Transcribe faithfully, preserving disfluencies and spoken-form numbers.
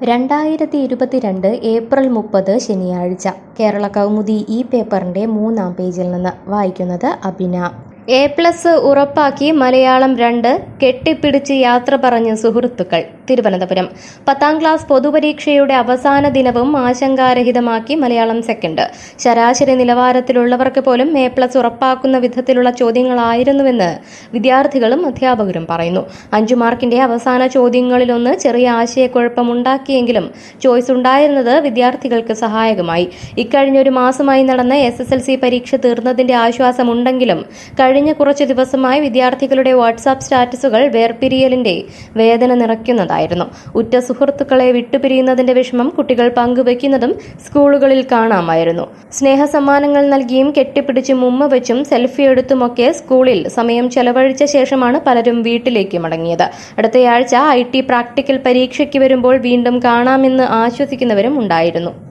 രണ്ടായിരത്തി ഇരുപത്തിരണ്ട് ഏപ്രിൽ മുപ്പത് ശനിയാഴ്ച കേരള കൗമുദി ഈ പേപ്പറിന്റെ മൂന്നാം പേജിൽ നിന്ന് വായിക്കുന്നത് അഭിന. എ പ്ലസ് ഉറപ്പാക്കി മലയാളം രണ്ട്, കെട്ടിപ്പിടിച്ച് യാത്ര പറഞ്ഞ സുഹൃത്തുക്കൾ. തിരുവനന്തപുരം. പത്താം ക്ലാസ് പൊതുപരീക്ഷയുടെ അവസാന ദിനവും ആശങ്കാരഹിതമാക്കി മലയാളം സെക്കൻഡ്. ശരാശരി നിലവാരത്തിലുള്ളവർക്ക് പോലും എ പ്ലസ് ഉറപ്പാക്കുന്ന വിധത്തിലുള്ള ചോദ്യങ്ങളായിരുന്നുവെന്ന് വിദ്യാർത്ഥികളും അധ്യാപകരും പറയുന്നു. അഞ്ചു മാർക്കിന്റെ അവസാന ചോദ്യങ്ങളിലൊന്ന് ചെറിയ ആശയക്കുഴപ്പമുണ്ടാക്കിയെങ്കിലും ചോയ്സ് ഉണ്ടായിരുന്നത് വിദ്യാർത്ഥികൾക്ക് സഹായകമായി. ഇക്കഴിഞ്ഞൊരു മാസമായി നടന്ന എസ് എസ് എൽ സി പരീക്ഷ തീർന്നതിന്റെ ആശ്വാസമുണ്ടെങ്കിലും കഴിഞ്ഞ കുറച്ചു ദിവസമായി വിദ്യാർത്ഥികളുടെ വാട്സാപ്പ് സ്റ്റാറ്റസുകൾ വേർപിരിയലിന്റെ വേദന നിറയ്ക്കുന്നതായിരുന്നു. ഉറ്റ സുഹൃത്തുക്കളെ വിട്ടുപിരിയുന്നതിന്റെ വിഷമം കുട്ടികൾ പങ്കുവെക്കുന്നതും സ്കൂളുകളിൽ കാണാമായിരുന്നു. സ്നേഹസമ്മാനങ്ങൾ നൽകിയും കെട്ടിപ്പിടിച്ചും ഉമ്മ വെച്ചും സെൽഫി എടുത്തുമൊക്കെ സ്കൂളിൽ സമയം ചെലവഴിച്ച ശേഷമാണ് പലരും വീട്ടിലേക്ക് മടങ്ങിയത്. അടുത്തയാഴ്ച ഐ ടി പ്രാക്ടിക്കൽ പരീക്ഷയ്ക്ക് വരുമ്പോൾ വീണ്ടും കാണാമെന്ന് ആശ്വസിക്കുന്നവരും ഉണ്ടായിരുന്നു.